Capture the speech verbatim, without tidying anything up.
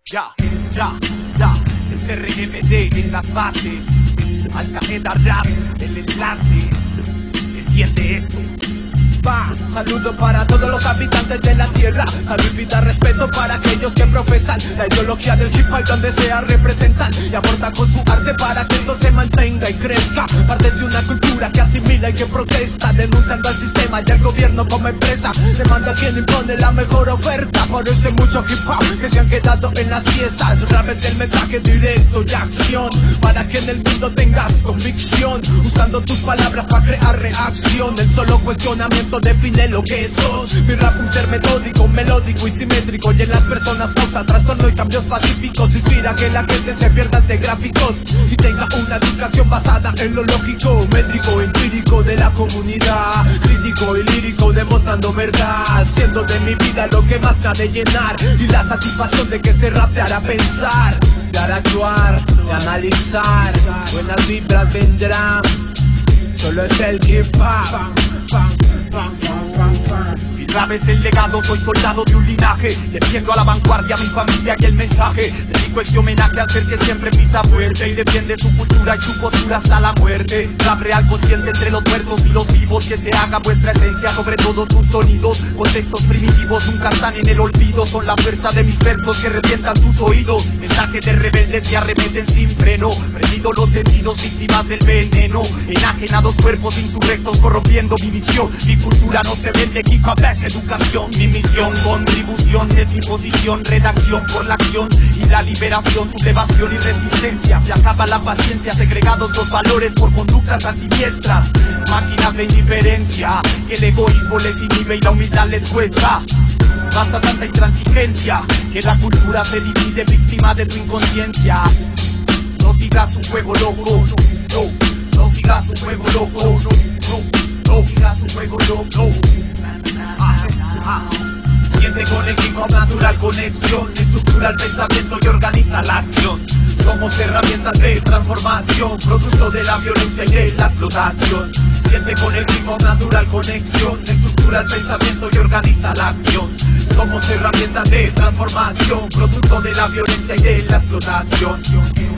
Ya, ya, ya, es R M D en las bases, Al Qaeda Rap, el enlace, entiende esto. Pa, saludo para todos los habitantes de la tierra. Salud y vida, respeto para aquellos que profesan la ideología del hip hop donde sea representan y aporta con su arte para que eso se mantenga y crezca. Parte de una cultura que asimila y que protesta, denunciando al sistema y al gobierno como empresa. Demanda a quien impone la mejor oferta. Por eso hay mucho hip hop que se han quedado en las fiestas. Rap es el mensaje directo y acción para que en el mundo tengas convicción, usando tus palabras para crear reacción. El solo cuestionamiento define lo que sos. Mi rap un ser metódico, melódico y simétrico, y en las personas causa trastorno y cambios pacíficos. Inspira que la gente se pierda ante gráficos y tenga una educación basada en lo lógico, métrico, empírico de la comunidad, crítico y lírico, demostrando verdad, siendo de mi vida lo que más me ha de llenar, y la satisfacción de que este rap te hará pensar, te hará actuar, de analizar. Buenas vibras vendrán, solo es el hip hop. Mi rap es el legado, soy soldado de un linaje, defiendo a la vanguardia mi familia y el mensaje. Dedico este homenaje al ser que siempre pisa fuerte y defiende su cultura y su postura hasta la muerte. Rap real consciente entre los muertos y los vivos, que se haga vuestra esencia sobre todos tus sonidos. Contextos primitivos nunca están en el olvido, son la fuerza de mis versos que revientan tus oídos. Mensaje de rebeldes que arremeten sin freno, prendido los sentidos, víctimas del veneno, enajenados cuerpos insurrectos, corrompiendo mi visión. Mi cultura no se vende, hip hop es educación. Mi misión, contribución, es mi posición, redacción por la acción y la liberación, sublevación y resistencia. Se acaba la paciencia, segregados los valores por conductas tan siniestras. Máquinas de indiferencia, que el egoísmo les inhibe y la humildad les cuesta. Basta tanta intransigencia, que la cultura se divide, víctima de tu inconsciencia. No sigas un juego loco, no, no sigas un juego loco, no, no. No sigas un juego loco. Ah, ah. Siente con el hip hop natural conexión, estructura el pensamiento y organiza la acción. Somos herramientas de transformación, producto de la violencia y de la explotación. Siente con el hip hop natural conexión, estructura el pensamiento y organiza la acción. Somos herramientas de transformación, producto de la violencia y de la explotación.